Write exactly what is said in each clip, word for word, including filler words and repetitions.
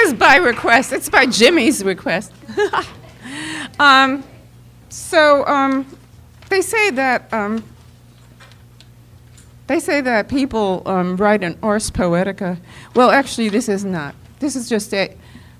is by request. It's by Jimmy's request. um, so um, they say that um, they say that people um, write an Ars Poetica. Well, actually, this is not. This is just a.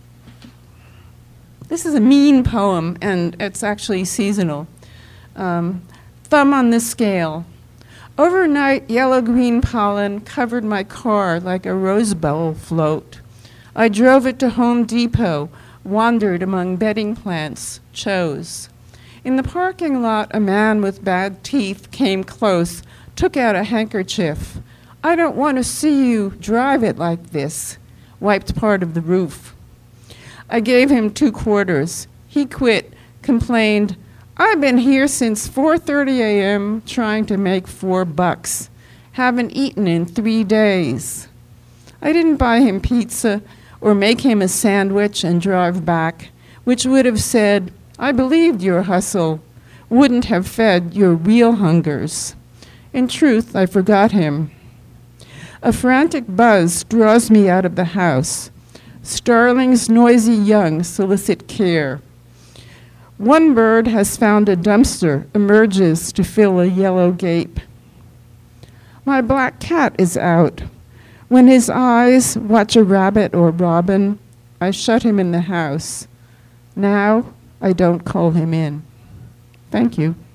This is a mean poem, and it's actually seasonal. Um, thumb on the scale. Overnight, yellow-green pollen covered my car like a rose bowl float. I drove it to Home Depot, wandered among bedding plants, chose. In the parking lot, a man with bad teeth came close, took out a handkerchief. I don't want to see you drive it like this, wiped part of the roof. I gave him two quarters. He quit, complained, I've been here since four thirty a m trying to make four bucks. Haven't eaten in three days. I didn't buy him pizza or make him a sandwich and drive back, which would have said, I believed your hustle, wouldn't have fed your real hungers. In truth, I forgot him. A frantic buzz draws me out of the house. Starlings noisy young solicit care. One bird has found a dumpster, emerges to fill a yellow gape. My black cat is out. When his eyes watch a rabbit or robin, I shut him in the house. Now I don't call him in. Thank you.